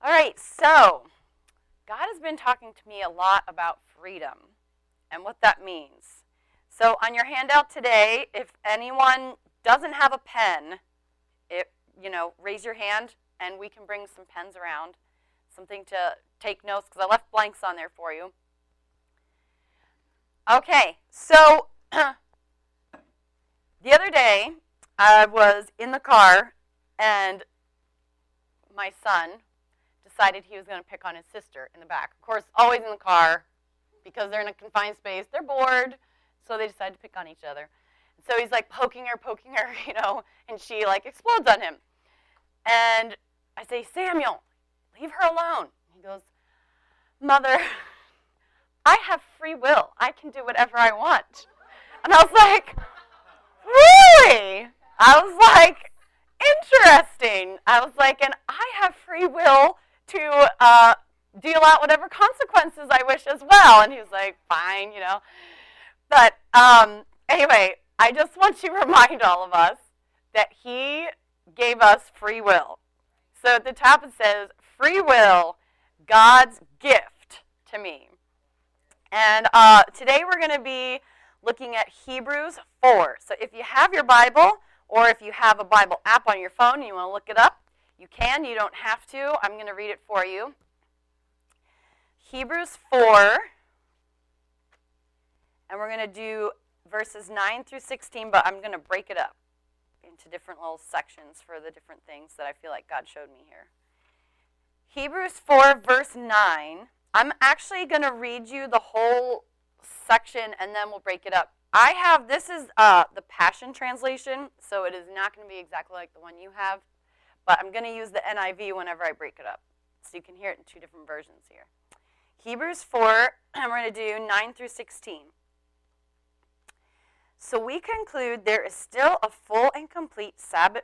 All right, so God has been talking to me a lot about freedom and what that means. So on your handout today, if anyone doesn't have a pen, raise your hand and we can bring some pens around, something to take notes because I left blanks on there for you. Okay, so the other day I was in the car and my son decided he was going to pick on his sister in the back. Of course, always in the car because they're in a confined space. They're bored, so they decide to pick on each other. And so he's like poking her, and she like explodes on him. And I say, Samuel, leave her alone. He goes, Mother, I have free will. I can do whatever I want. And I was like, really? I was like, interesting. I was like, and I have free will to deal out whatever consequences I wish as well. And he was like, fine, But anyway, I just want to remind all of us that he gave us free will. So at the top it says, free will, God's gift to me. And today we're going to be looking at Hebrews 4. So if you have your Bible, or if you have a Bible app on your phone and you want to look it up, you can. You don't have to. I'm going to read it for you. Hebrews 4. And we're going to do verses 9 through 16, but I'm going to break it up into different little sections for the different things that I feel like God showed me here. Hebrews 4, verse 9. I'm actually going to read you the whole section, and then we'll break it up. This is the Passion Translation, so it is not going to be exactly like the one you have, but I'm going to use the NIV whenever I break it up, so you can hear it in two different versions here. Hebrews 4, and we're going to do 9 through 16. So we conclude there is still a full and complete Sabbath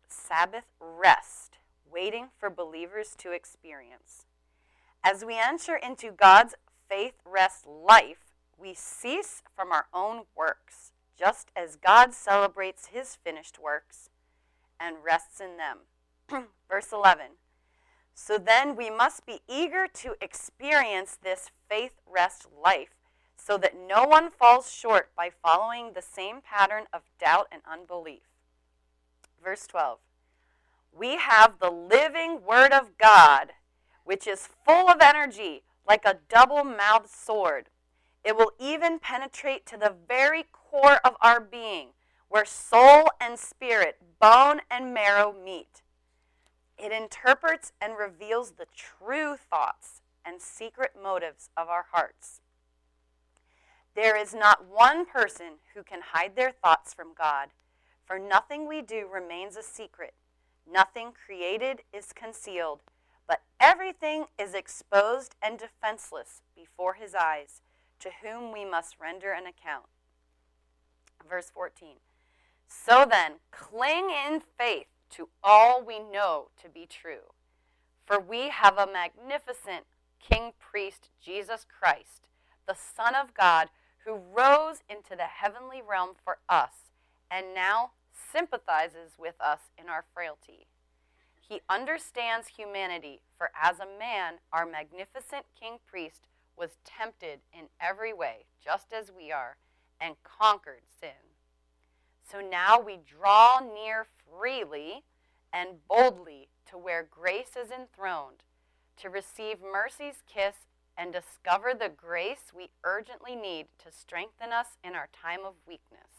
rest waiting for believers to experience. As we enter into God's faith rest life, we cease from our own works, just as God celebrates his finished works and rests in them. Verse 11. So then we must be eager to experience this faith rest life, so that no one falls short by following the same pattern of doubt and unbelief. Verse 12. We have the living Word of God, which is full of energy, like a double-mouthed sword. It will even penetrate to the very core of our being, where soul and spirit, bone and marrow meet. It interprets and reveals the true thoughts and secret motives of our hearts. There is not one person who can hide their thoughts from God, for nothing we do remains a secret. Nothing created is concealed, but everything is exposed and defenseless before his eyes, to whom we must render an account. Verse 14. So then, cling in faith to all we know to be true, for we have a magnificent King Priest, Jesus Christ, the Son of God, who rose into the heavenly realm for us and now sympathizes with us in our frailty. He understands humanity, for as a man, our magnificent King Priest was tempted in every way, just as we are, and conquered sin. So now we draw near freely and boldly to where grace is enthroned, to receive mercy's kiss and discover the grace we urgently need to strengthen us in our time of weakness.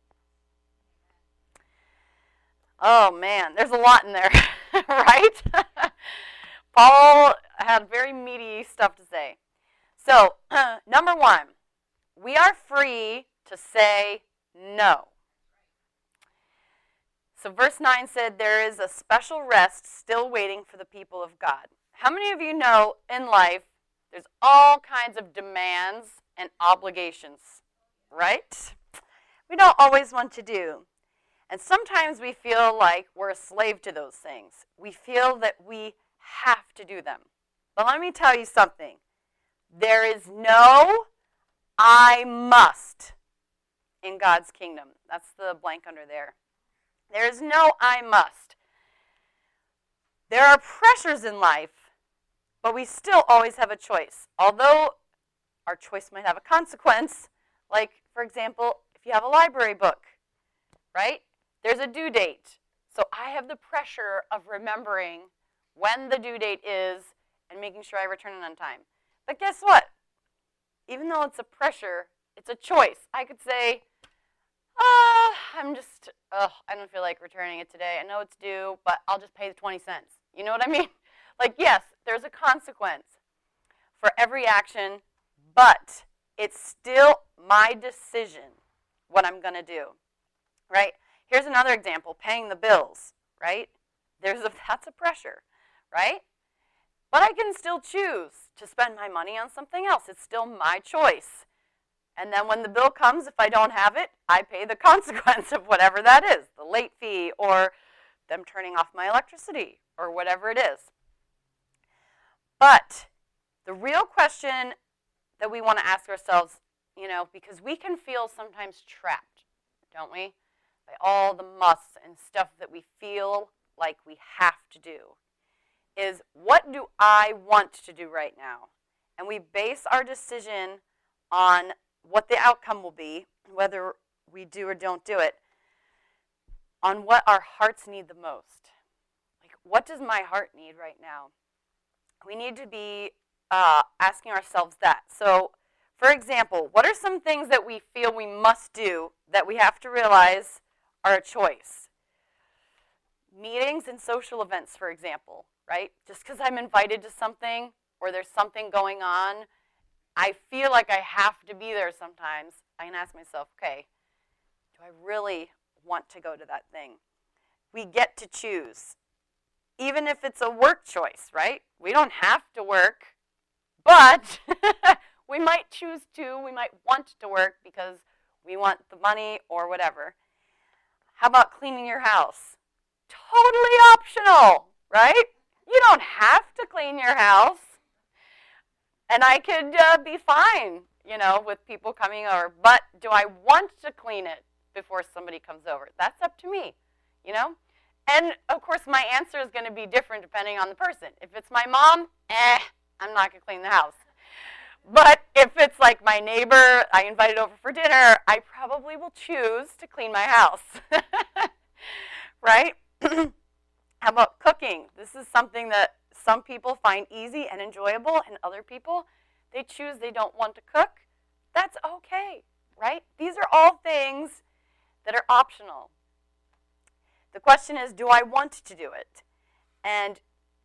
Oh man, there's a lot in there, right? Paul had very meaty stuff to say. So, number one, we are free to say no. So verse 9 said there is a special rest still waiting for the people of God. How many of you know in life there's all kinds of demands and obligations, right? We don't always want to do. And sometimes we feel like we're a slave to those things. We feel that we have to do them. But let me tell you something. There is no I must in God's kingdom. That's the blank under there. There is no I must. There are pressures in life But we still always have a choice. Although our choice might have a consequence, like, for example, if you have a library book, right? There's a due date. So I have the pressure of remembering when the due date is and making sure I return it on time. But guess what? Even though it's a pressure, it's a choice. I could say, I don't feel like returning it today. I know it's due, but I'll just pay the 20 cents. You know what I mean? Like, yes, there's a consequence for every action, but it's still my decision what I'm going to do, right? Here's another example, paying the bills, right? That's a pressure, right? But I can still choose to spend my money on something else. It's still my choice. And then when the bill comes, if I don't have it, I pay the consequence of whatever that is, the late fee or them turning off my electricity or whatever it is. But the real question that we want to ask ourselves, because we can feel sometimes trapped, don't we? By all the musts and stuff that we feel like we have to do, is what do I want to do right now? And we base our decision on what the outcome will be, whether we do or don't do it, on what our hearts need the most. Like, what does my heart need right now? We need to be asking ourselves that. So, for example, what are some things that we feel we must do that we have to realize are a choice? Meetings and social events, for example, right? Just because I'm invited to something or there's something going on, I feel like I have to be there sometimes. I can ask myself, okay, do I really want to go to that thing? We get to choose. Even if it's a work choice, right? We don't have to work, but we might choose to. We might want to work because we want the money or whatever. How about cleaning your house? Totally optional, right? You don't have to clean your house. And I could be fine, with people coming over. But do I want to clean it before somebody comes over? That's up to me, And, of course, my answer is going to be different depending on the person. If it's my mom, I'm not going to clean the house. But if it's like my neighbor I invited over for dinner, I probably will choose to clean my house, right? How about cooking? This is something that some people find easy and enjoyable, and other people, they choose they don't want to cook. That's okay, right? These are all things that are optional. The question is, do I want to do it? And,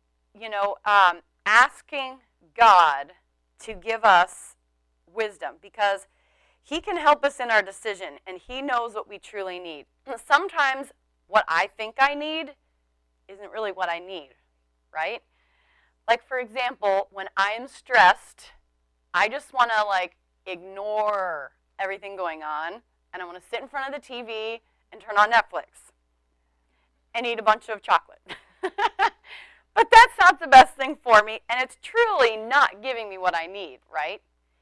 asking God to give us wisdom, because he can help us in our decision, and he knows what we truly need. Sometimes what I think I need isn't really what I need, right? Like, for example, when I'm stressed, I just want to, ignore everything going on, and I want to sit in front of the TV and turn on Netflix and eat a bunch of chocolate. But that's not the best thing for me, and it's truly not giving me what I need, right?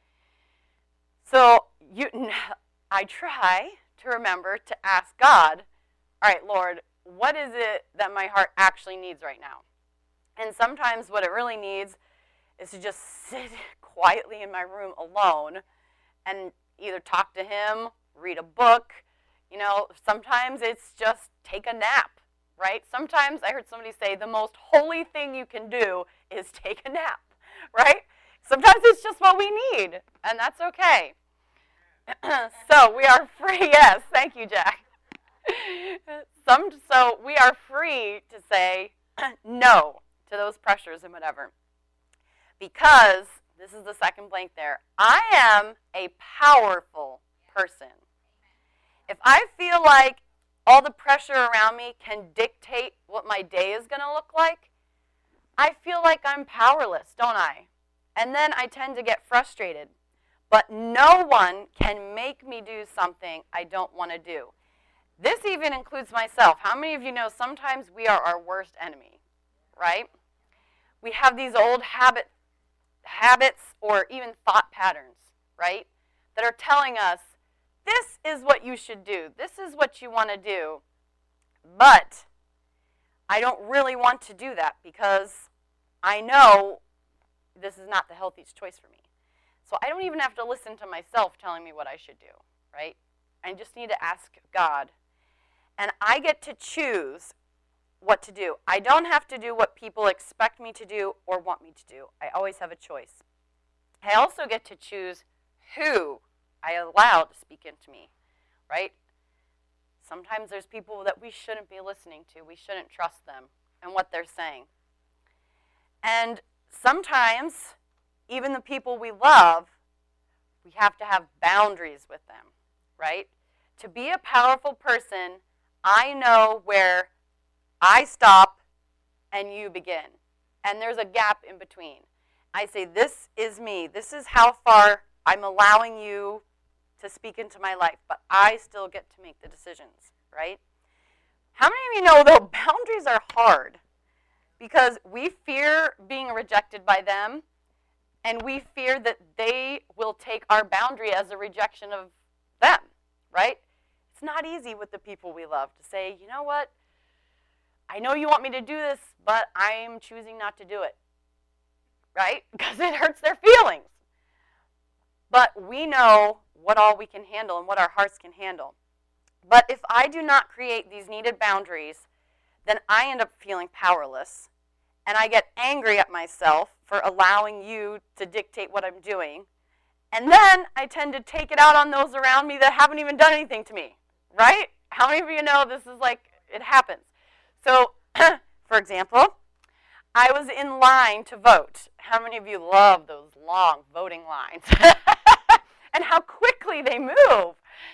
So I try to remember to ask God, all right, Lord, what is it that my heart actually needs right now? And sometimes what it really needs is to just sit quietly in my room alone and either talk to him, read a book. Sometimes it's just take a nap, right? Sometimes I heard somebody say the most holy thing you can do is take a nap, right? Sometimes it's just what we need, and that's okay. So we are free. Yes, thank you, Jack. So we are free to say no to those pressures and whatever. Because, this is the second blank there, I am a powerful person. If I feel like all the pressure around me can dictate what my day is going to look like, I feel like I'm powerless, don't I? And then I tend to get frustrated. But no one can make me do something I don't want to do. This even includes myself. How many of you know sometimes we are our worst enemy, right? We have these old habits or even thought patterns, right, that are telling us, this is what you should do. This is what you want to do. But I don't really want to do that because I know this is not the healthiest choice for me. So I don't even have to listen to myself telling me what I should do, right? I just need to ask God. And I get to choose what to do. I don't have to do what people expect me to do or want me to do. I always have a choice. I also get to choose who I allow to speak into me, right? Sometimes there's people that we shouldn't be listening to. We shouldn't trust them and what they're saying. And sometimes, even the people we love, we have to have boundaries with them, right? To be a powerful person, I know where I stop and you begin. And there's a gap in between. I say, this is me. This is how far I'm allowing you to speak into my life, but I still get to make the decisions, right? How many of you know, though, boundaries are hard because we fear being rejected by them, and we fear that they will take our boundary as a rejection of them, right? It's not easy with the people we love to say, you know what, I know you want me to do this, but I'm choosing not to do it, right? Because it hurts their feelings. But we know what all we can handle and what our hearts can handle. But if I do not create these needed boundaries, then I end up feeling powerless. And I get angry at myself for allowing you to dictate what I'm doing. And then I tend to take it out on those around me that haven't even done anything to me, right? How many of you know this is like, it happens? So, for example, I was in line to vote. How many of you love those long voting lines? And how quickly they move.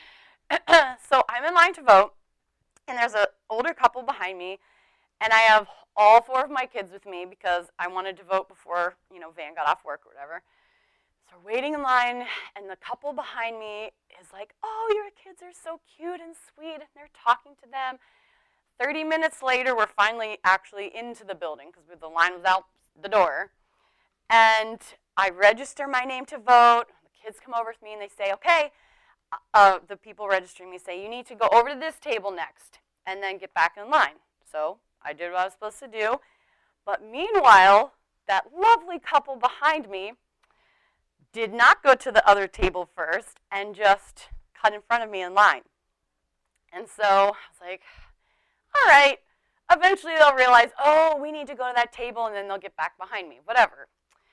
So I'm in line to vote, and there's an older couple behind me, and I have all 4 of my kids with me because I wanted to vote before, Van got off work or whatever. So we're waiting in line, and the couple behind me is like, oh, your kids are so cute and sweet, and they're talking to them. 30 minutes later, we're finally actually into the building because the line was out the door. And I register my name to vote. The kids come over to me and they say, okay, the people registering me say, you need to go over to this table next and then get back in line. So I did what I was supposed to do. But meanwhile, that lovely couple behind me did not go to the other table first and just cut in front of me in line. And so I was like, all right, eventually they'll realize, oh, we need to go to that table, and then they'll get back behind me, whatever.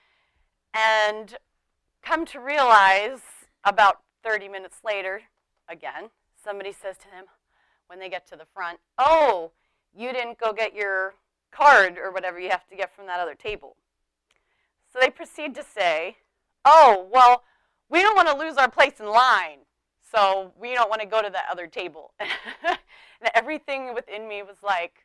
And come to realize about 30 minutes later, again, somebody says to them when they get to the front, oh, you didn't go get your card or whatever you have to get from that other table. So they proceed to say, oh, well, we don't want to lose our place in line, so we don't want to go to that other table. And everything within me was like,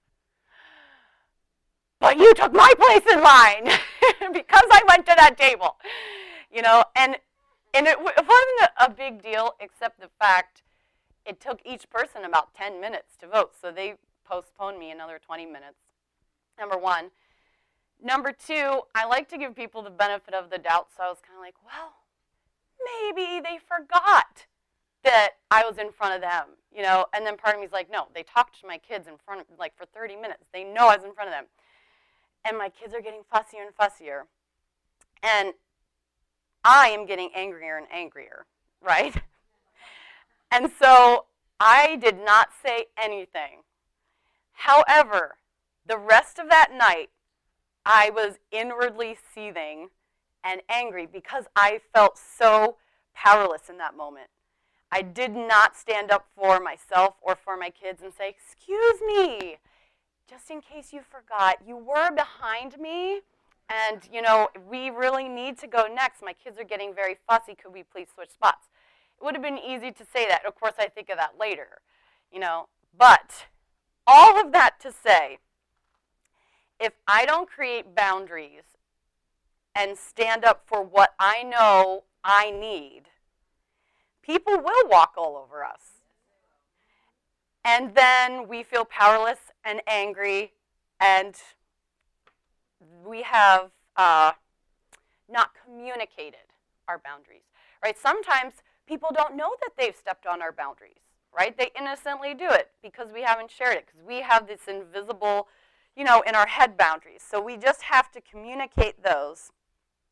but you took my place in line because I went to that table. And it wasn't a big deal except the fact it took each person about 10 minutes to vote. So they postponed me another 20 minutes, number one. Number two, I like to give people the benefit of the doubt. So I was kind of like, well, maybe they forgot that I was in front of them, and then part of me is like, no, they talked to my kids in front of, for 30 minutes. They know I was in front of them. And my kids are getting fussier and fussier. And I am getting angrier and angrier, right? And so I did not say anything. However, the rest of that night, I was inwardly seething and angry because I felt so powerless in that moment. I did not stand up for myself or for my kids and say, excuse me, just in case you forgot, you were behind me, and, we really need to go next. My kids are getting very fussy. Could we please switch spots? It would have been easy to say that. Of course, I think of that later, But all of that to say, if I don't create boundaries and stand up for what I know I need, people will walk all over us. And then we feel powerless and angry, and we have not communicated our boundaries, right? Sometimes people don't know that they've stepped on our boundaries, right? They innocently do it because we haven't shared it, because we have this invisible, in our head boundaries. So we just have to communicate those.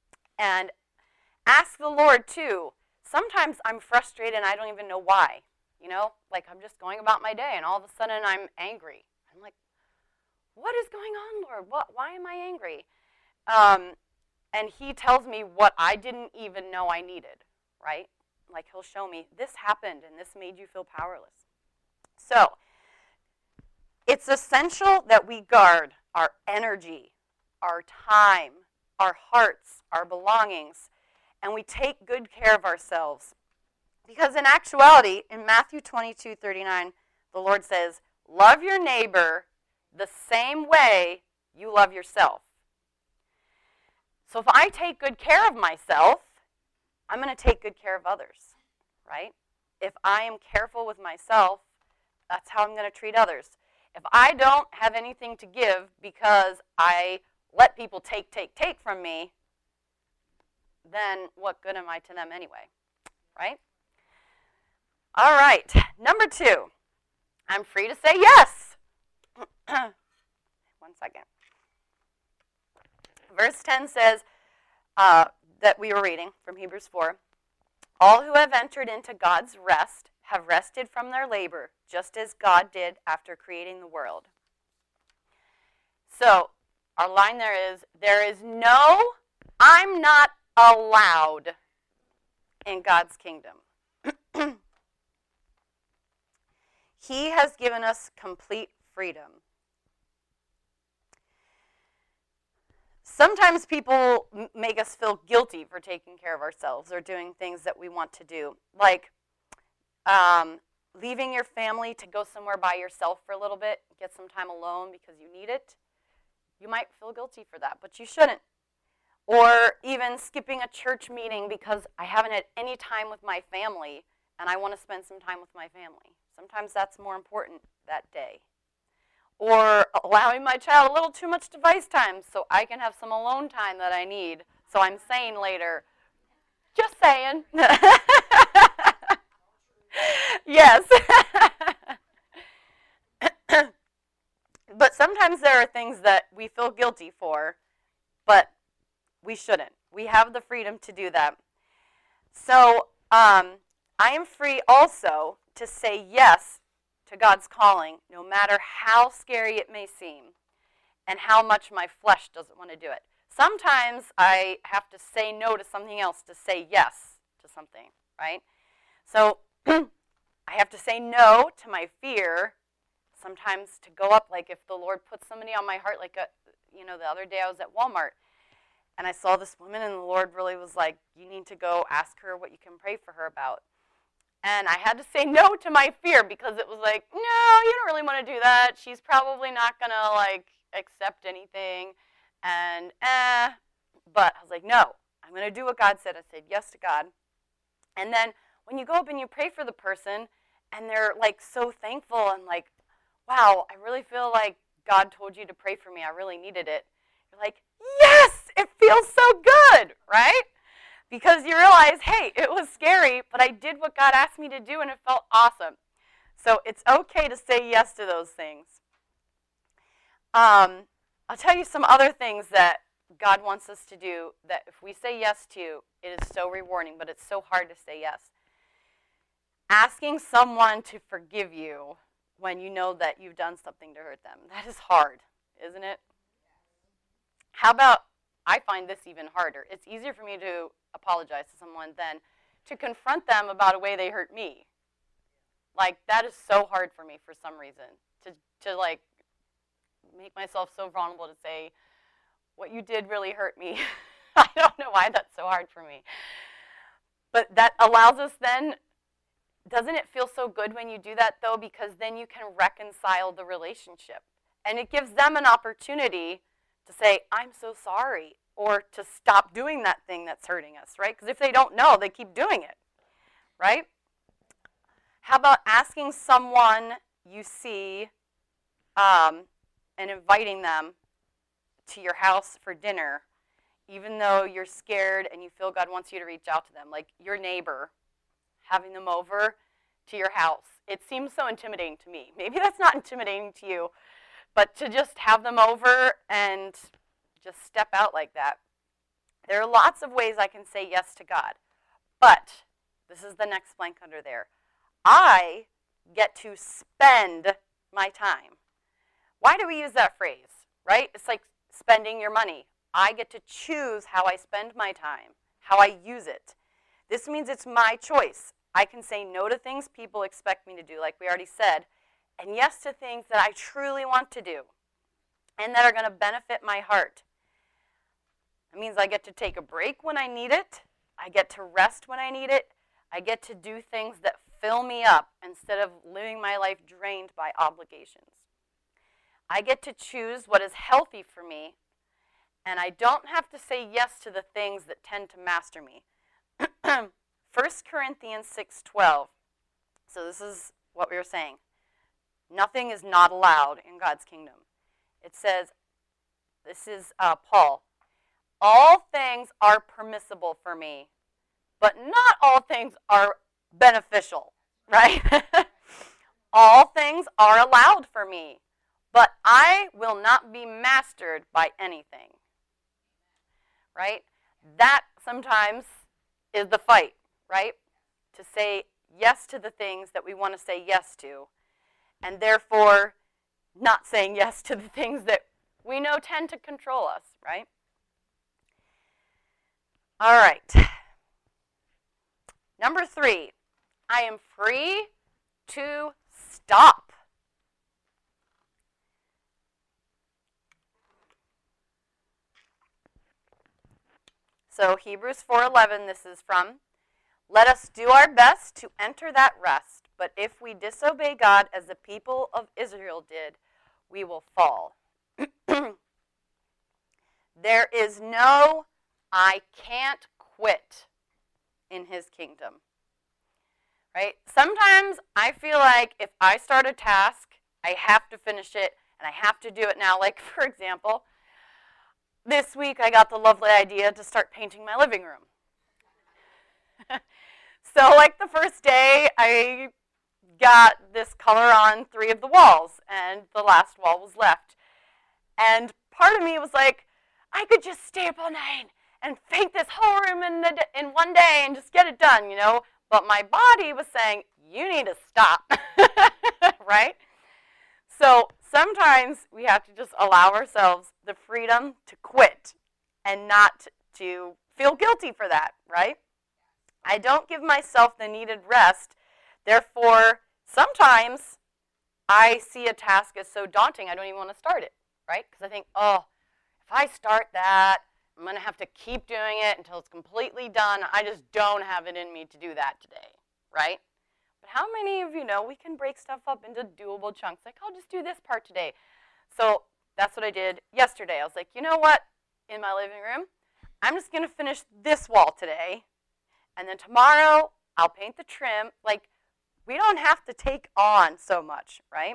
And ask the Lord, too. Sometimes I'm frustrated and I don't even know why. You know, like I'm just going about my day and all of a sudden I'm angry. I'm like, what is going on, Lord? Why am I angry? And he tells me what I didn't even know I needed, right? Like he'll show me, this happened and this made you feel powerless. So, it's essential that we guard our energy, our time, our hearts, our belongings, and we take good care of ourselves. Because in actuality, in Matthew 22:39, the Lord says, love your neighbor the same way you love yourself. So if I take good care of myself, I'm going to take good care of others, right? If I am careful with myself, that's how I'm going to treat others. If I don't have anything to give because I let people take from me, then what good am I to them anyway, right? All right, number 2, I'm free to say yes. 1 second. Verse 10 says that we were reading from Hebrews 4, all who have entered into God's rest have rested from their labor, just as God did after creating the world. So, our line there is no, I'm not allowed in God's kingdom. He has given us complete freedom. Sometimes people make us feel guilty for taking care of ourselves or doing things that we want to do, like leaving your family to go somewhere by yourself for a little bit, get some time alone because you need it. You might feel guilty for that, but you shouldn't. Or even skipping a church meeting because I haven't had any time with my family and I want to spend some time with my family. Sometimes that's more important that day. Or allowing my child a little too much device time so I can have some alone time that I need so I'm sane later. Just saying. Yes. But sometimes there are things that we feel guilty for, but we shouldn't. We have the freedom to do that. So I am free also to say yes to God's calling, no matter how scary it may seem and how much my flesh doesn't want to do it. Sometimes I have to say no to something else to say yes to something, right? So I have to say no to my fear, sometimes to go up, like if the Lord puts somebody on my heart, like, the other day I was at Walmart, and I saw this woman, and the Lord really was like, you need to go ask her what you can pray for her about. And I had to say no to my fear because it was like, no, you don't really want to do that. She's probably not going to, accept anything. And, But I was like, no, I'm going to do what God said. I said yes to God. And then when you go up and you pray for the person, and they're, so thankful and wow, I really feel like God told you to pray for me. I really needed it. You're like, yes, it feels so good, right? Because you realize, hey, it was scary, but I did what God asked me to do, and it felt awesome. So it's okay to say yes to those things. I'll tell you some other things that God wants us to do that if we say yes to, it is so rewarding, but it's so hard to say yes. Asking someone to forgive you when you know that you've done something to hurt them. That is hard, isn't it? How about, I find this even harder. It's easier for me to apologize to someone than to confront them about a way they hurt me. That is so hard for me for some reason. To make myself so vulnerable to say, what you did really hurt me. I don't know why that's so hard for me. But that allows us then, doesn't it feel so good when you do that though? Because then you can reconcile the relationship. And it gives them an opportunity to say, I'm so sorry, or to stop doing that thing that's hurting us, right? Because if they don't know, they keep doing it, right? How about asking someone you see and inviting them to your house for dinner, even though you're scared and you feel God wants you to reach out to them, like your neighbor, having them over to your house. It seems so intimidating to me. Maybe that's not intimidating to you, but to just have them over and just step out like that. There are lots of ways I can say yes to God. But, this is the next blank under there, I get to spend my time. Why do we use that phrase, right? It's like spending your money. I get to choose how I spend my time, how I use it. This means it's my choice. I can say no to things people expect me to do, like we already said, and yes to things that I truly want to do and that are going to benefit my heart. It means I get to take a break when I need it. I get to rest when I need it. I get to do things that fill me up instead of living my life drained by obligations. I get to choose what is healthy for me, and I don't have to say yes to the things that tend to master me. 1 Corinthians 6:12. So this is what we were saying. Nothing is not allowed in God's kingdom. It says, this is Paul, all things are permissible for me, but not all things are beneficial, right? All things are allowed for me, but I will not be mastered by anything, right? That sometimes is the fight, right? To say yes to the things that we want to say yes to, and therefore not saying yes to the things that we know tend to control us, right? All right. Number 3, I am free to stop. So Hebrews 4:11, this is from, let us do our best to enter that rest, but if we disobey God as the people of Israel did, we will fall. There is no I can't quit in his kingdom, right? Sometimes I feel like if I start a task, I have to finish it, and I have to do it now. Like, for example, this week I got the lovely idea to start painting my living room. So, like, the first day, I got this color on 3 of the walls, and the last wall was left. And part of me was like, I could just stay up all night and paint this whole room in one day and just get it done, you know. But my body was saying, you need to stop, right? So sometimes we have to just allow ourselves the freedom to quit and not to feel guilty for that, right? I don't give myself the needed rest. Therefore, sometimes I see a task as so daunting I don't even want to start it, right? Because I think, oh, if I start that, I'm going to have to keep doing it until it's completely done. I just don't have it in me to do that today, right? But how many of you know we can break stuff up into doable chunks? Like, I'll just do this part today. So that's what I did yesterday. I was like, you know what? In my living room, I'm just going to finish this wall today. And then tomorrow, I'll paint the trim. Like, we don't have to take on so much, right?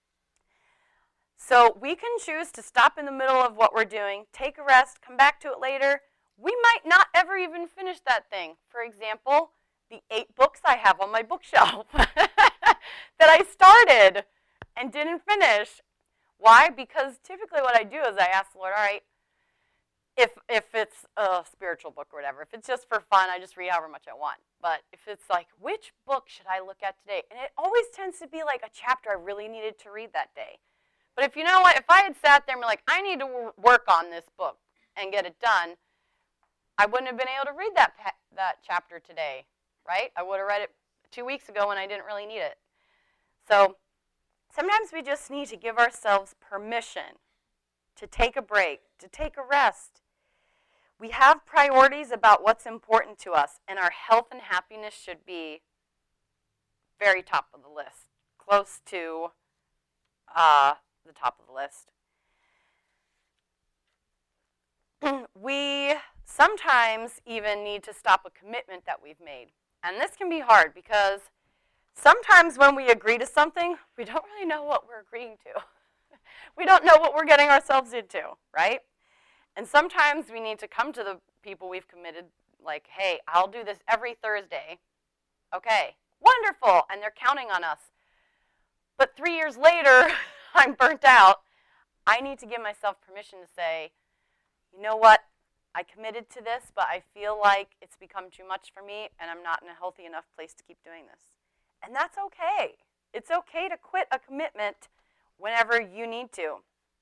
So we can choose to stop in the middle of what we're doing, take a rest, come back to it later. We might not ever even finish that thing. For example, the 8 books I have on my bookshelf that I started and didn't finish. Why? Because typically what I do is I ask the Lord, all right, if it's a spiritual book or whatever, if it's just for fun, I just read however much I want. But if it's like, which book should I look at today? And it always tends to be like a chapter I really needed to read that day. But if you know what, if I had sat there and been like, I need to work on this book and get it done, I wouldn't have been able to read that chapter today, right? I would have read it 2 weeks ago when I didn't really need it. So sometimes we just need to give ourselves permission to take a break, to take a rest. We have priorities about what's important to us, and our health and happiness should be very top of the list, close to the top of the list. We sometimes even need to stop a commitment that we've made. And this can be hard because sometimes when we agree to something, we don't really know what we're agreeing to. We don't know what we're getting ourselves into, right? And sometimes we need to come to the people we've committed like, hey, I'll do this every Thursday. Okay, wonderful, and they're counting on us. But 3 years later, I'm burnt out. I need to give myself permission to say, you know what? I committed to this, but I feel like it's become too much for me, and I'm not in a healthy enough place to keep doing this. And that's okay. It's okay to quit a commitment whenever you need to.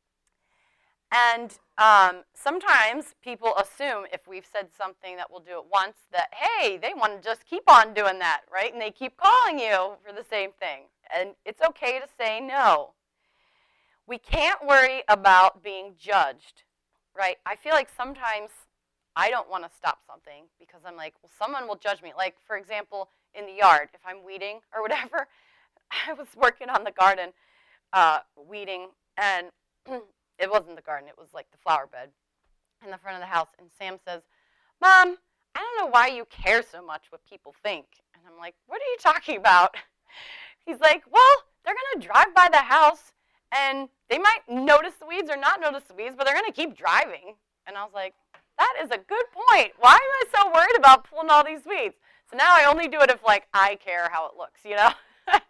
And sometimes people assume if we've said something that we'll do it once, that, hey, they want to just keep on doing that, right? And they keep calling you for the same thing. And it's okay to say no. We can't worry about being judged, right? I feel like sometimes I don't want to stop something because I'm like, well, someone will judge me. Like, for example, in the yard, if I'm weeding or whatever, I was working on the garden, weeding, and it wasn't the garden, it was like the flower bed in the front of the house. And Sam says, Mom, I don't know why you care so much what people think. And I'm like, what are you talking about? He's like, well, they're going to drive by the house, and they might notice the weeds or not notice the weeds, but they're going to keep driving. And I was like, that is a good point. Why am I so worried about pulling all these weeds? So now I only do it if, like, I care how it looks, you know?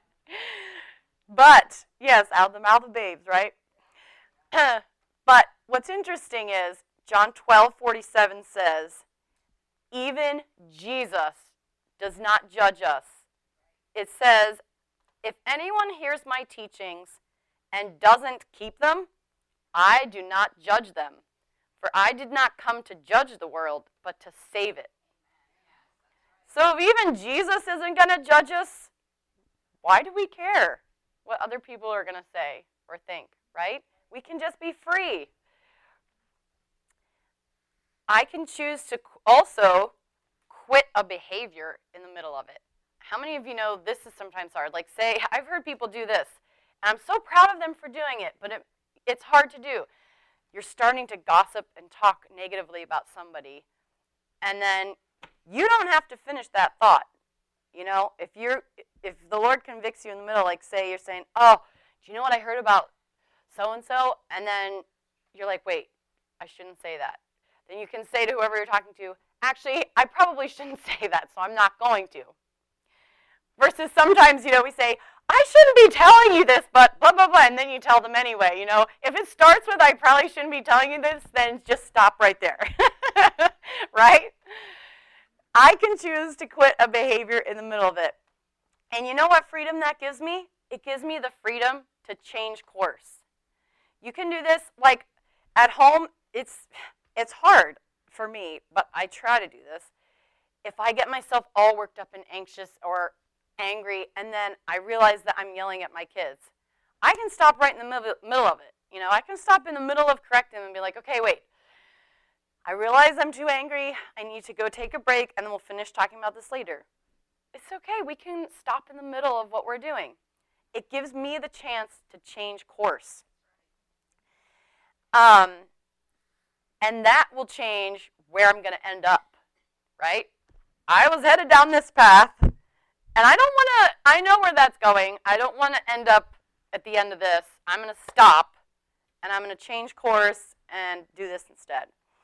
But, yes, out of the mouth of babes, right? But what's interesting is John 12:47 says, even Jesus does not judge us. It says, if anyone hears my teachings and doesn't keep them, I do not judge them. For I did not come to judge the world, but to save it. So if even Jesus isn't going to judge us, why do we care what other people are going to say or think, right? We can just be free. I can choose to also quit a behavior in the middle of it. How many of you know this is sometimes hard? Like, say, I've heard people do this, and I'm so proud of them for doing it, but it's hard to do. You're starting to gossip and talk negatively about somebody, and then you don't have to finish that thought. You know, if the Lord convicts you in the middle, like, say you're saying, oh, do you know what I heard about so-and-so? And then you're like, wait, I shouldn't say that. Then you can say to whoever you're talking to, actually, I probably shouldn't say that, so I'm not going to. Versus sometimes, you know, we say, I shouldn't be telling you this, but blah, blah, blah, and then you tell them anyway, you know. If it starts with, I probably shouldn't be telling you this, then just stop right there, right? I can choose to quit a behavior in the middle of it. And you know what freedom that gives me? It gives me the freedom to change course. You can do this, like, at home, it's hard for me, but I try to do this. If I get myself all worked up and anxious or angry, and then I realize that I'm yelling at my kids, I can stop right in the middle of it. You know, I can stop in the middle of correcting them and be like, okay, wait. I realize I'm too angry. I need to go take a break, and then we'll finish talking about this later. It's okay. We can stop in the middle of what we're doing. It gives me the chance to change course. And that will change where I'm going to end up, right? I was headed down this path, and I know where that's going. I don't want to end up at the end of this. I'm going to stop, and I'm going to change course and do this instead.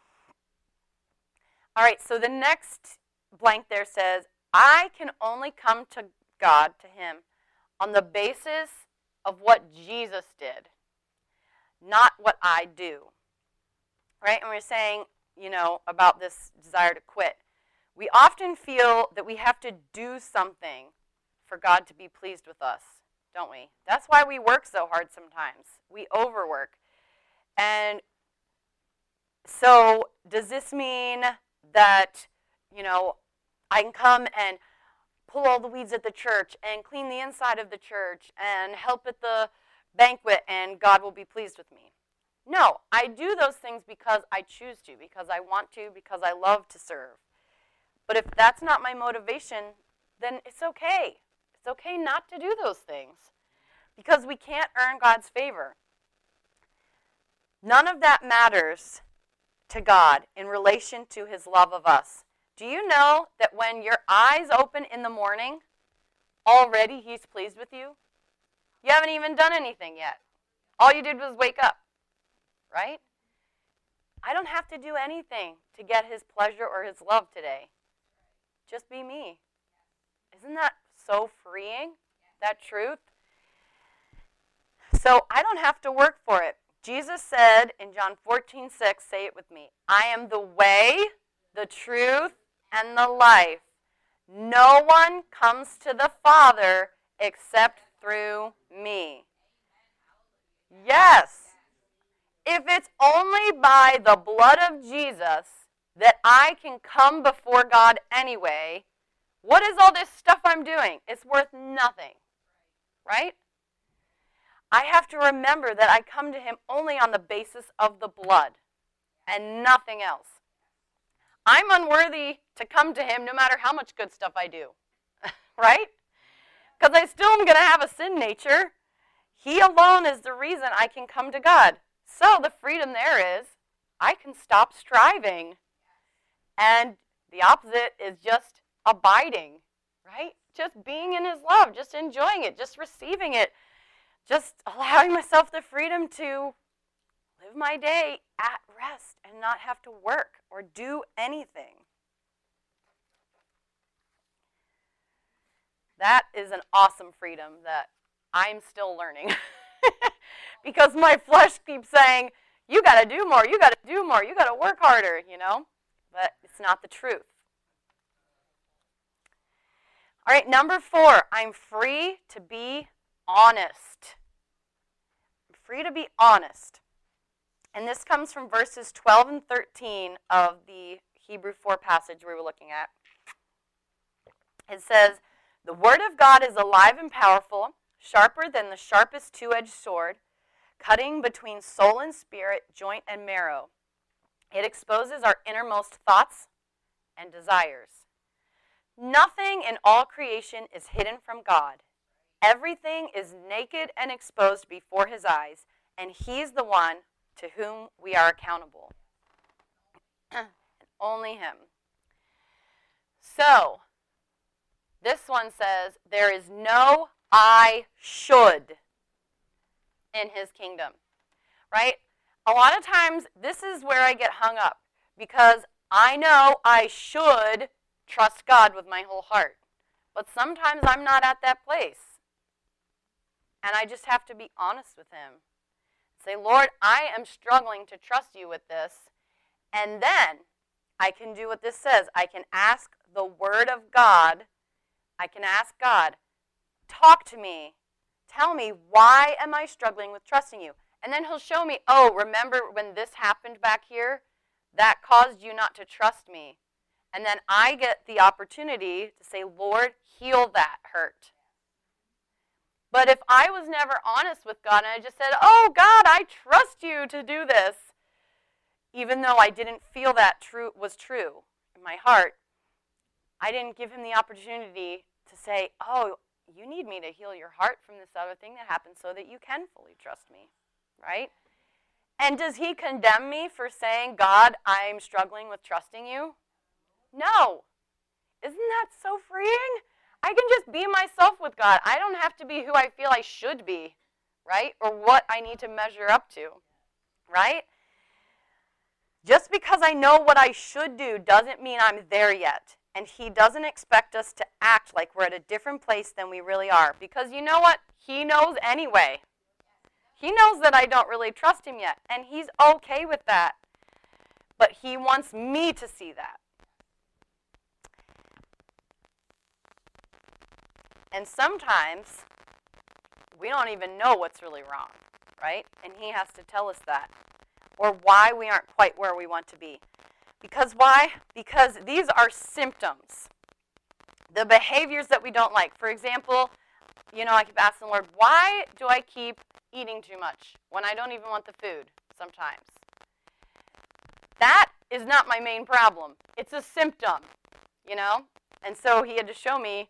All right, so the next blank there says, I can only come to God, to Him, on the basis of what Jesus did, not what I do. Right? And we're saying, you know, about this desire to quit. We often feel that we have to do something for God to be pleased with us, don't we? That's why we work so hard sometimes. We overwork. And so does this mean that, you know, I can come and pull all the weeds at the church and clean the inside of the church and help at the banquet and God will be pleased with me? No, I do those things because I choose to, because I want to, because I love to serve. But if that's not my motivation, then it's okay. It's okay not to do those things because we can't earn God's favor. None of that matters to God in relation to His love of us. Do you know that when your eyes open in the morning, already He's pleased with you? You haven't even done anything yet. All you did was wake up. Right? I don't have to do anything to get His pleasure or His love today. Just be me. Isn't that so freeing, that truth? So I don't have to work for it. Jesus said in John 14:6, say it with me, I am the way, the truth, and the life. No one comes to the Father except through me. Yes. If it's only by the blood of Jesus that I can come before God anyway, what is all this stuff I'm doing? It's worth nothing, right? I have to remember that I come to him only on the basis of the blood and nothing else. I'm unworthy to come to him no matter how much good stuff I do, right? Because I still am going to have a sin nature. He alone is the reason I can come to God. So the freedom there is I can stop striving. And the opposite is just abiding, right? Just being in his love, just enjoying it, just receiving it, just allowing myself the freedom to live my day at rest and not have to work or do anything. That is an awesome freedom that I'm still learning. Because my flesh keeps saying, you got to do more, you got to do more, you got to work harder, you know? But it's not the truth. All right, number 4, I'm free to be honest. I'm free to be honest. And this comes from verses 12 and 13 of the Hebrew 4 passage we were looking at. It says, the word of God is alive and powerful, sharper than the sharpest two-edged sword, cutting between soul and spirit, joint and marrow. It exposes our innermost thoughts and desires. Nothing in all creation is hidden from God. Everything is naked and exposed before his eyes, and he's the one to whom we are accountable. And only him. So, this one says, there is no I should in his kingdom, right? A lot of times, this is where I get hung up, because I know I should trust God with my whole heart. But sometimes I'm not at that place. And I just have to be honest with him. Say, Lord, I am struggling to trust you with this. And then I can do what this says. I can ask the word of God. I can ask God, talk to me. Tell me, why am I struggling with trusting you? And then he'll show me, oh, remember when this happened back here? That caused you not to trust me. And then I get the opportunity to say, Lord, heal that hurt. But if I was never honest with God and I just said, oh, God, I trust you to do this, even though I didn't feel that was true in my heart, I didn't give him the opportunity to say, oh, you need me to heal your heart from this other thing that happened so that you can fully trust me, right? And does he condemn me for saying, God, I'm struggling with trusting you? No. Isn't that so freeing? I can just be myself with God. I don't have to be who I feel I should be, right? Or what I need to measure up to, right? Just because I know what I should do doesn't mean I'm there yet. And he doesn't expect us to act like we're at a different place than we really are. Because you know what? He knows anyway. He knows that I don't really trust him yet. And he's okay with that. But he wants me to see that. And sometimes we don't even know what's really wrong, right? And he has to tell us that. Or why we aren't quite where we want to be. Because why? Because these are symptoms. The behaviors that we don't like. For example, I keep asking the Lord, why do I keep eating too much when I don't even want the food sometimes? That is not my main problem. It's a symptom, And so he had to show me,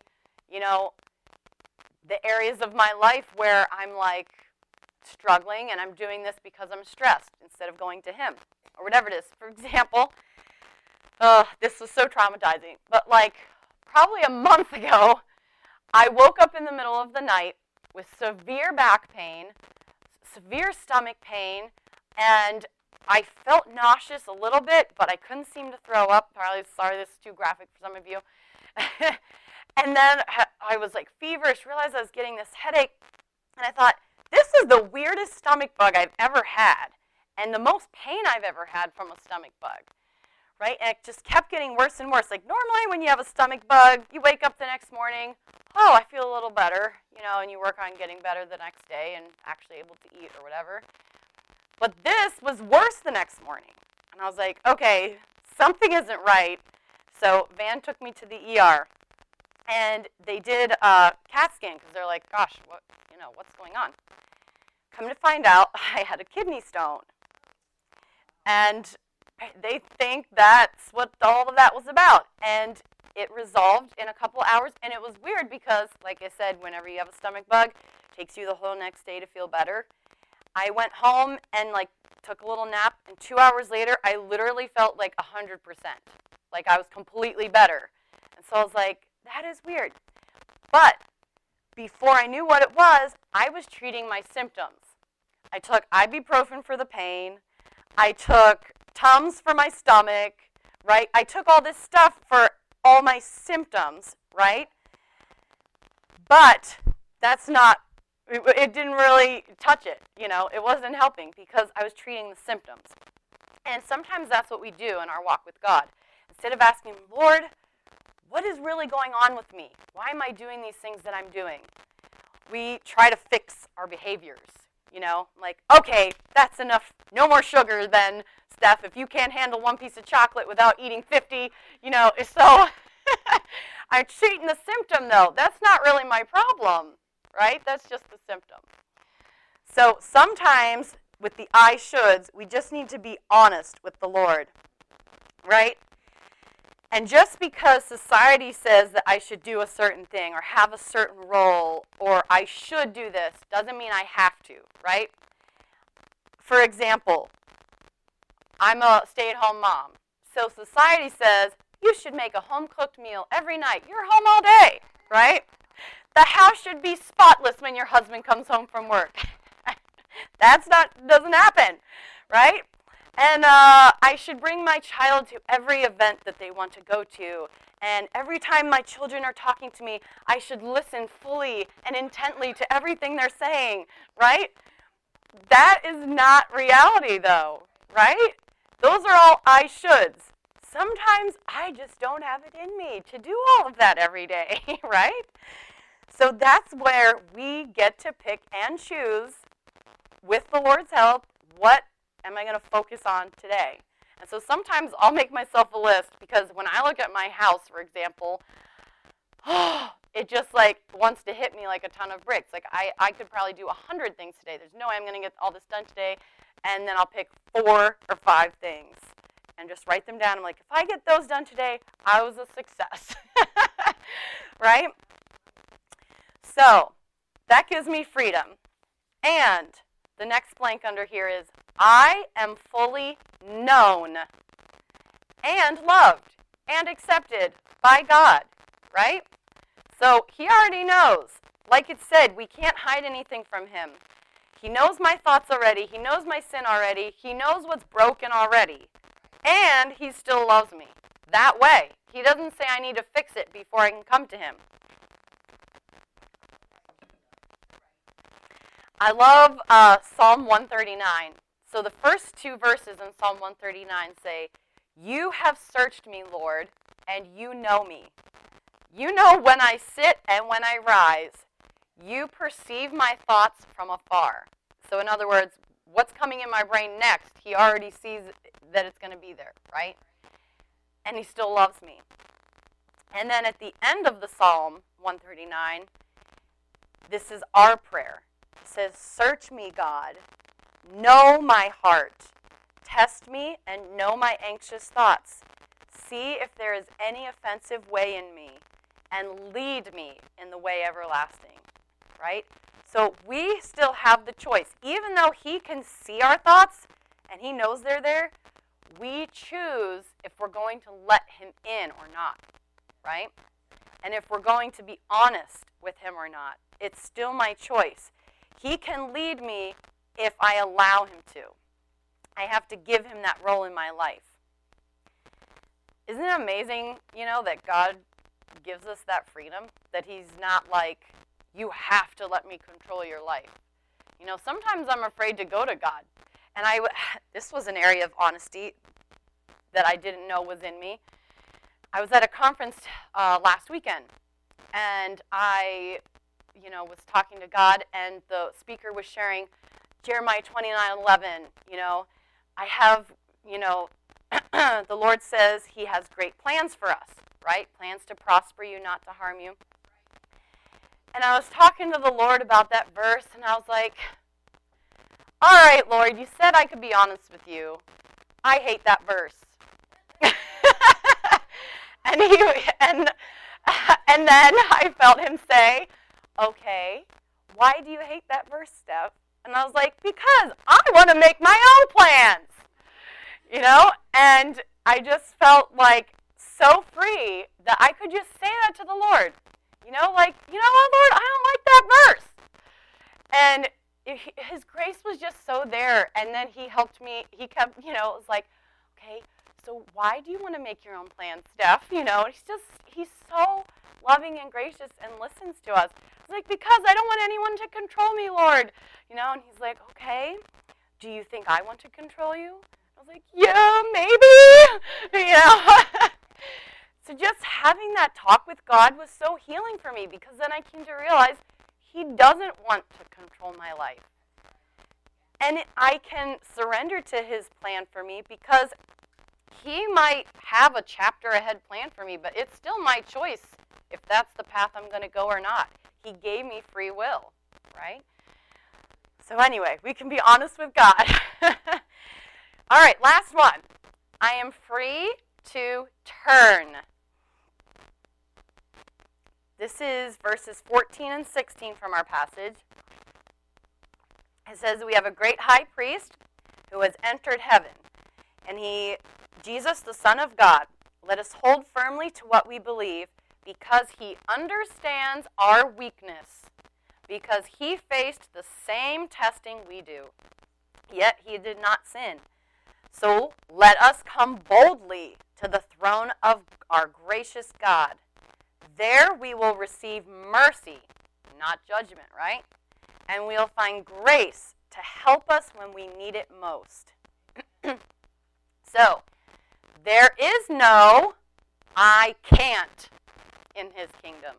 the areas of my life where I'm like struggling and I'm doing this because I'm stressed instead of going to him or whatever it is. For example, this was so traumatizing, but probably a month ago, I woke up in the middle of the night with severe back pain, severe stomach pain, and I felt nauseous a little bit, but I couldn't seem to throw up. Probably sorry, this is too graphic for some of you. And then I was feverish, realized I was getting this headache, and I thought, this is the weirdest stomach bug I've ever had, and the most pain I've ever had from a stomach bug, right? And it just kept getting worse and worse. Like normally when you have a stomach bug, you wake up the next morning, oh, I feel a little better, and you work on getting better the next day and actually able to eat or whatever. But this was worse the next morning. And I was like, okay, something isn't right. So Van took me to the ER, and they did a CAT scan because they're like, gosh, what's going on? Come to find out, I had a kidney stone. And they think that's what all of that was about. And it resolved in a couple hours. And it was weird because, like I said, whenever you have a stomach bug, it takes you the whole next day to feel better. I went home and took a little nap, and 2 hours later, I literally felt like 100%. Like I was completely better. And so I was like, that is weird. But before I knew what it was, I was treating my symptoms. I took ibuprofen for the pain. I took Tums for my stomach, right? I took all this stuff for all my symptoms, right? But that's not, it didn't really touch it, It wasn't helping because I was treating the symptoms. And sometimes that's what we do in our walk with God. Instead of asking, Lord, what is really going on with me? Why am I doing these things that I'm doing? We try to fix our behaviors, Like, okay, that's enough. No more sugar then, Steph. If you can't handle one piece of chocolate without eating 50, So I'm treating the symptom, though. That's not really my problem, right? That's just the symptom. So sometimes with the I shoulds, we just need to be honest with the Lord, right? And just because society says that I should do a certain thing or have a certain role or I should do this doesn't mean I have to, right? For example, I'm a stay-at-home mom. So society says you should make a home-cooked meal every night. You're home all day, right? The house should be spotless when your husband comes home from work. Doesn't happen, right? And I should bring my child to every event that they want to go to. And every time my children are talking to me, I should listen fully and intently to everything they're saying, right? That is not reality, though, right? Those are all I shoulds. Sometimes I just don't have it in me to do all of that every day, right? So that's where we get to pick and choose, with the Lord's help, what am I going to focus on today? And so sometimes I'll make myself a list because when I look at my house, for example, it just wants to hit me like a ton of bricks. Like I could probably do 100 things today. There's no way I'm going to get all this done today. And then I'll pick 4 or 5 things and just write them down. I'm like, if I get those done today, I was a success, right? So that gives me freedom. And the next blank under here is, I am fully known and loved and accepted by God, right? So he already knows. Like it said, we can't hide anything from him. He knows my thoughts already. He knows my sin already. He knows what's broken already. And he still loves me that way. He doesn't say I need to fix it before I can come to him. I love Psalm 139. So the first 2 verses in Psalm 139 say, you have searched me, Lord, and you know me. You know when I sit and when I rise. You perceive my thoughts from afar. So in other words, what's coming in my brain next, he already sees that it's going to be there, right? And he still loves me. And then at the end of the Psalm 139, this is our prayer. It says, search me, God. Know my heart. Test me and know my anxious thoughts. See if there is any offensive way in me, and lead me in the way everlasting. Right? So we still have the choice. Even though he can see our thoughts and he knows they're there, we choose if we're going to let him in or not. Right? And if we're going to be honest with him or not. It's still my choice. He can lead me if I allow him to. I have to give him that role in my life. Isn't it amazing, that God gives us that freedom? That he's not like, you have to let me control your life. Sometimes I'm afraid to go to God. And this was an area of honesty that I didn't know was in me. I was at a conference last weekend, and I, was talking to God, and the speaker was sharing Jeremiah 29:11. I have, the Lord says He has great plans for us, right? Plans to prosper you, not to harm you. And I was talking to the Lord about that verse, and I was like, all right, Lord, you said I could be honest with you. I hate that verse. and then I felt Him say, okay, why do you hate that verse, Steph? And I was like, because I want to make my own plans. And I just felt like so free that I could just say that to the Lord. What, Lord, I don't like that verse. And His grace was just so there. And then He helped me. He kept, it was like, okay, so why do you want to make your own plans, Steph? He's so loving and gracious and listens to us. It's like, because I don't want anyone to control me, Lord. And He's like, okay, do you think I want to control you? I was like, yeah, maybe. So just having that talk with God was so healing for me, because then I came to realize He doesn't want to control my life. And I can surrender to His plan for me, because He might have a chapter ahead plan for me, but it's still my choice if that's the path I'm going to go or not. He gave me free will, right? So anyway, we can be honest with God. All right, last one. I am free to turn. This is verses 14 and 16 from our passage. It says, we have a great high priest who has entered heaven, and Jesus, the Son of God. Let us hold firmly to what we believe, because He understands our weakness, because He faced the same testing we do, yet He did not sin. So let us come boldly to the throne of our gracious God. There we will receive mercy, not judgment, right? And we'll find grace to help us when we need it most. So, there is no I can't in His kingdom.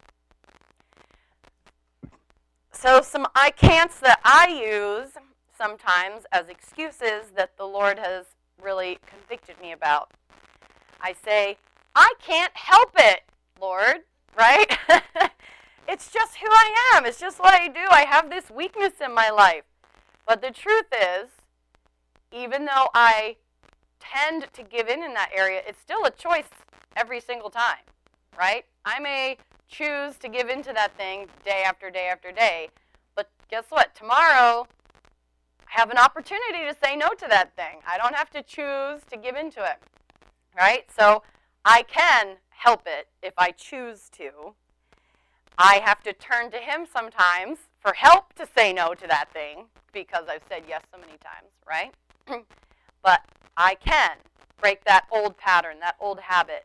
So some I can'ts that I use sometimes as excuses that the Lord has really convicted me about. I say, I can't help it, Lord, right? It's just who I am. It's just what I do. I have this weakness in my life. But the truth is, even though I tend to give in that area, it's still a choice every single time, right? I may choose to give into that thing day after day after day, but guess what? Tomorrow, I have an opportunity to say no to that thing. I don't have to choose to give into it, right? So I can help it if I choose to. I have to turn to Him sometimes for help to say no to that thing, because I've said yes so many times, right? But I can break that old pattern, that old habit.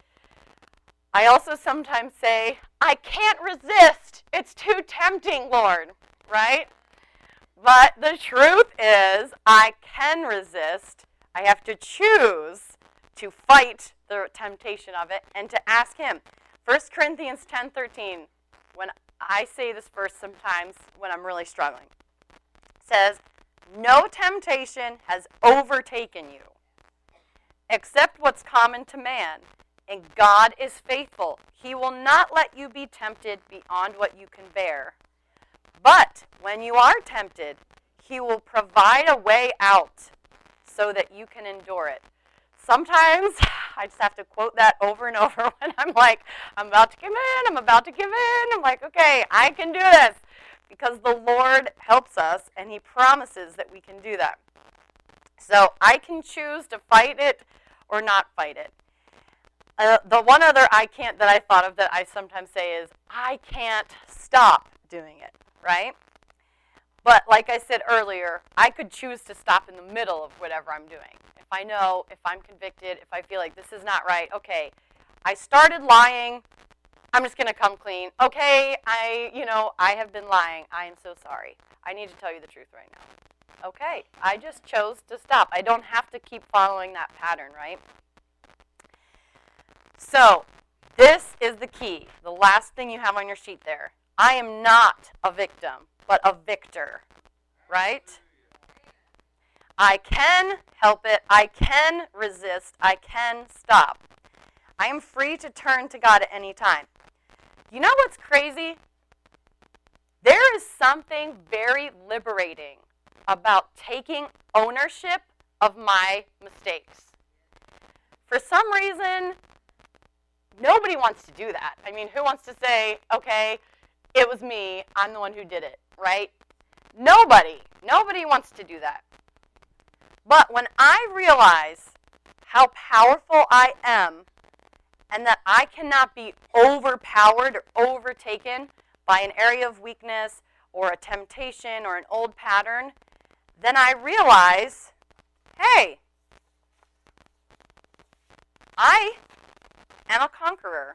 I also sometimes say, I can't resist. It's too tempting, Lord, right? But the truth is, I can resist. I have to choose to fight the temptation of it and to ask Him. 1 Corinthians 10:13, when I say this verse sometimes when I'm really struggling, says, no temptation has overtaken you except what's common to man, and God is faithful. He will not let you be tempted beyond what you can bear. But when you are tempted, He will provide a way out so that you can endure it. Sometimes I just have to quote that over and over when I'm like, I'm about to give in, I'm about to give in. I'm like, okay, I can do this, because the Lord helps us and He promises that we can do that. So I can choose to fight it or not fight it. The one other I can't that I thought of that I sometimes say is, I can't stop doing it, right? But like I said earlier, I could choose to stop in the middle of whatever I'm doing. If I know, if I'm convicted, if I feel like this is not right, okay, I started lying, I'm just going to come clean. Okay, I have been lying. I am so sorry. I need to tell you the truth right now. Okay, I just chose to stop. I don't have to keep following that pattern, right? So, this is the key, the last thing you have on your sheet there. I am not a victim, but a victor, right? I can help it. I can resist. I can stop. I am free to turn to God at any time. You know what's crazy? There is something very liberating about taking ownership of my mistakes. For some reason, nobody wants to do that. I mean, who wants to say, okay, it was me, I'm the one who did it, right? Nobody wants to do that. But when I realize how powerful I am and that I cannot be overpowered or overtaken by an area of weakness or a temptation or an old pattern, then I realize, hey, I am a conqueror.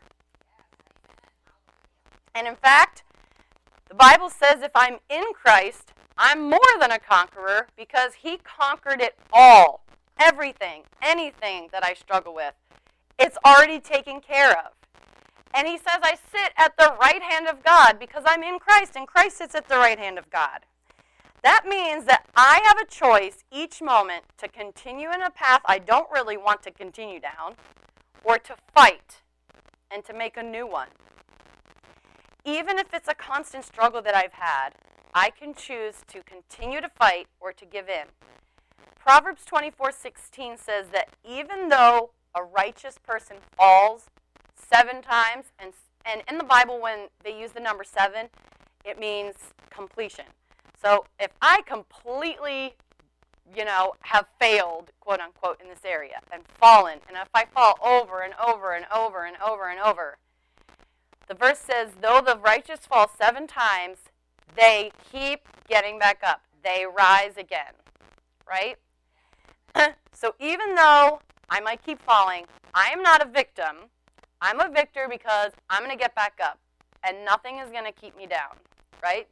And in fact, the Bible says if I'm in Christ, I'm more than a conqueror because he conquered it all. Everything, anything that I struggle with, it's already taken care of. And he says I sit at the right hand of God because I'm in Christ, and Christ sits at the right hand of God. That means that I have a choice each moment to continue in a path I don't really want to continue down, or to fight and to make a new one. Even if it's a constant struggle that I've had, I can choose to continue to fight or to give in. Proverbs 24:16 says that even though a righteous person falls 7 times, and in the Bible when they use the number 7, it means completion. So if I completely, have failed, quote unquote, in this area and fallen, and if I fall over and over and over and over and over, the verse says, though the righteous fall 7 times, they keep getting back up. They rise again, right? So even though I might keep falling, I am not a victim. I'm a victor because I'm going to get back up, and nothing is going to keep me down, right?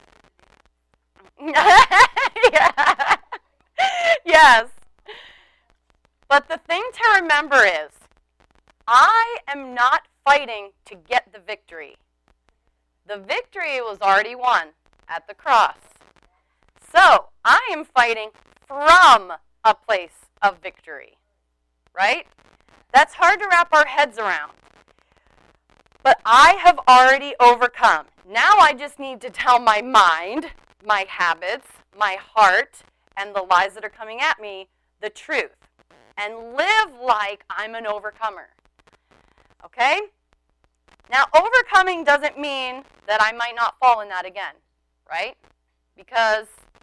Yeah. Yes. But the thing to remember is, I am not fighting to get the victory. The victory was already won at the cross. So I am fighting from a place of victory, right? That's hard to wrap our heads around. But I have already overcome. Now I just need to tell my mind, my habits, my heart, and the lies that are coming at me the truth. And live like I'm an overcomer. Okay? Now, overcoming doesn't mean that I might not fall in that again, right? Because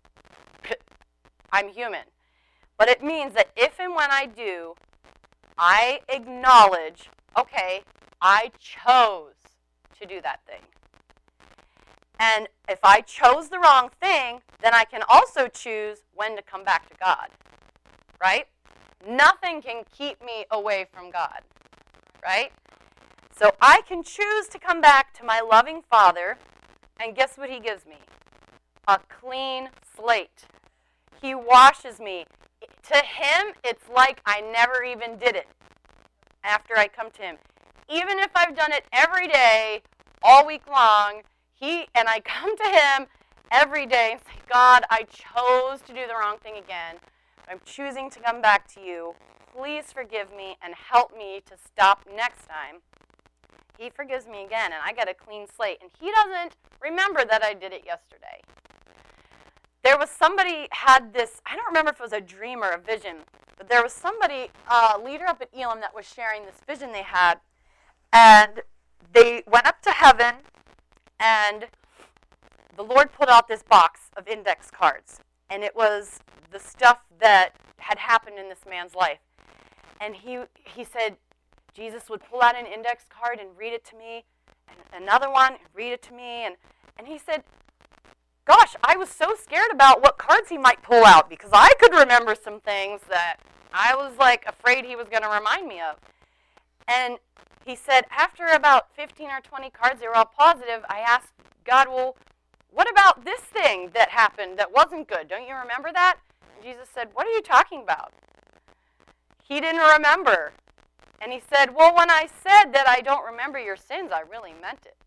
I'm human. But it means that if and when I do, I acknowledge, okay, I chose to do that thing. And if I chose the wrong thing, then I can also choose when to come back to God, right? Nothing can keep me away from God, right? So I can choose to come back to my loving Father, and guess what he gives me? A clean slate. He washes me. To him, it's like I never even did it after I come to him. Even if I've done it every day, all week long, and I come to him every day and say, God, I chose to do the wrong thing again. I'm choosing to come back to you. Please forgive me and help me to stop next time. He forgives me again, and I get a clean slate. And he doesn't remember that I did it yesterday. There was somebody had this, I don't remember if it was a dream or a vision, but there was somebody, a leader up at Elam, that was sharing this vision they had. And they went up to heaven, and the Lord pulled out this box of index cards. And it was the stuff that had happened in this man's life. And he said, Jesus would pull out an index card and read it to me, and another one, and read it to me. And he said, gosh, I was so scared about what cards he might pull out because I could remember some things that I was like afraid he was going to remind me of. And he said, after about 15 or 20 cards, they were all positive, I asked God, well, what about this thing that happened that wasn't good? Don't you remember that? And Jesus said, what are you talking about? He didn't remember. And he said, well, when I said that I don't remember your sins, I really meant it.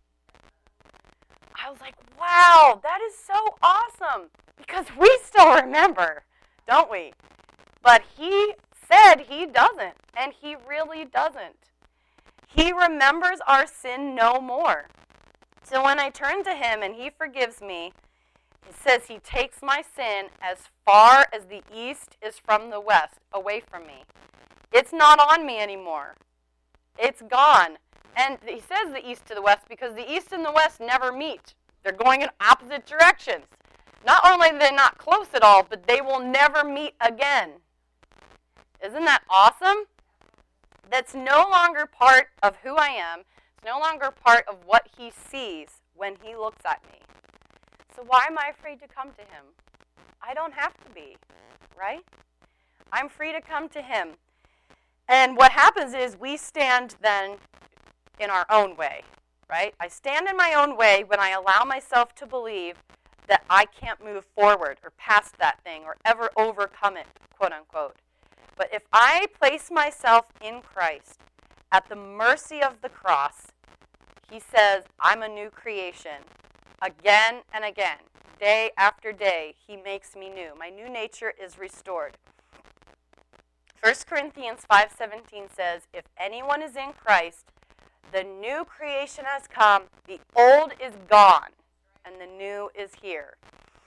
I was like, wow, that is so awesome. Because we still remember, don't we? But he said he doesn't, and he really doesn't. He remembers our sin no more. So when I turn to him and he forgives me, it says he takes my sin as far as the east is from the west, away from me. It's not on me anymore. It's gone. And he says the east to the west because the east and the west never meet. They're going in opposite directions. Not only are they not close at all, but they will never meet again. Isn't that awesome? That's no longer part of who I am. It's no longer part of what he sees when he looks at me. So why am I afraid to come to him? I don't have to be, right? I'm free to come to him. And what happens is we stand then in our own way, right? I stand in my own way when I allow myself to believe that I can't move forward or past that thing or ever overcome it, quote unquote. But if I place myself in Christ at the mercy of the cross, he says, I'm a new creation. Again and again, day after day, he makes me new. My new nature is restored. 1 Corinthians 5:17 says, if anyone is in Christ, the new creation has come, the old is gone, and the new is here.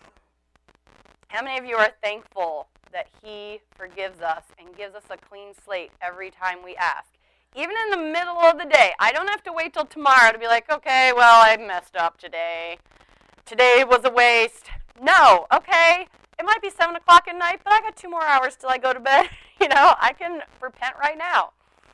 How many of you are thankful that he forgives us and gives us a clean slate every time we ask? Even in the middle of the day. I don't have to wait till tomorrow to be like, okay, well, I messed up today. Today was a waste. No, okay, it might be 7 o'clock at night, but I got 2 more hours till I go to bed. I can repent right now.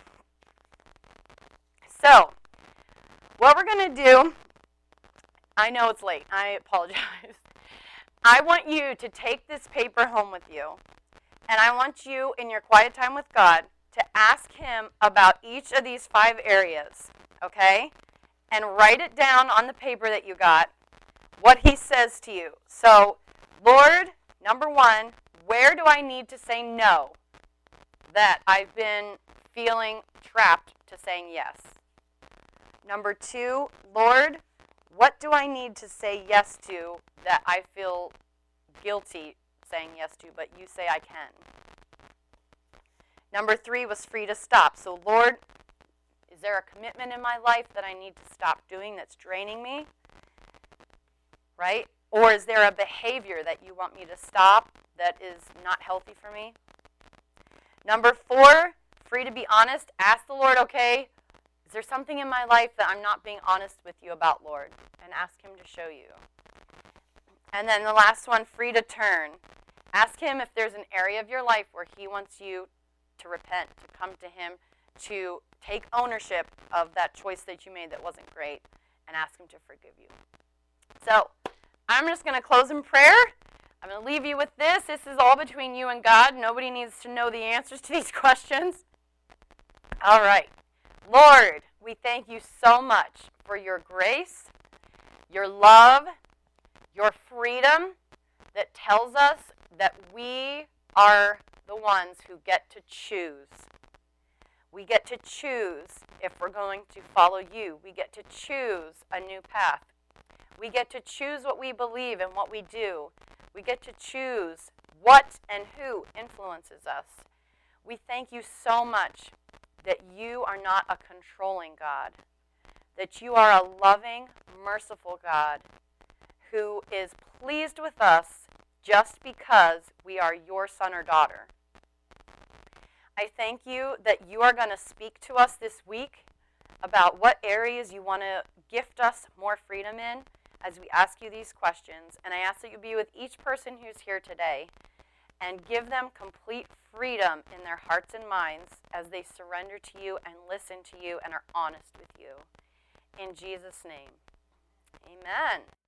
So, what we're going to do, I know it's late. I apologize. I want you to take this paper home with you, and I want you, in your quiet time with God, to ask him about each of these 5 areas, okay? And write it down on the paper that you got, what he says to you. So, Lord, number 1, where do I need to say no that I've been feeling trapped to saying yes? Number 2, Lord, what do I need to say yes to that I feel guilty saying yes to, but you say I can? Number 3 was free to stop. So, Lord, is there a commitment in my life that I need to stop doing that's draining me? Right? Or is there a behavior that you want me to stop that is not healthy for me? Number 4, free to be honest. Ask the Lord, okay, is there something in my life that I'm not being honest with you about, Lord? And ask him to show you. And then the last one, free to turn. Ask him if there's an area of your life where he wants you to repent, to come to him, to take ownership of that choice that you made that wasn't great, and ask him to forgive you. So, I'm just going to close in prayer. I'm going to leave you with this. This is all between you and God. Nobody needs to know the answers to these questions. All right. Lord, we thank you so much for your grace, your love, your freedom that tells us that we are the ones who get to choose. We get to choose if we're going to follow you. We get to choose a new path. We get to choose what we believe and what we do. We get to choose what and who influences us. We thank you so much that you are not a controlling God, that you are a loving, merciful God who is pleased with us just because we are your son or daughter. I thank you that you are going to speak to us this week about what areas you want to gift us more freedom in as we ask you these questions. And I ask that you be with each person who's here today and give them complete freedom in their hearts and minds as they surrender to you and listen to you and are honest with you. In Jesus' name, amen.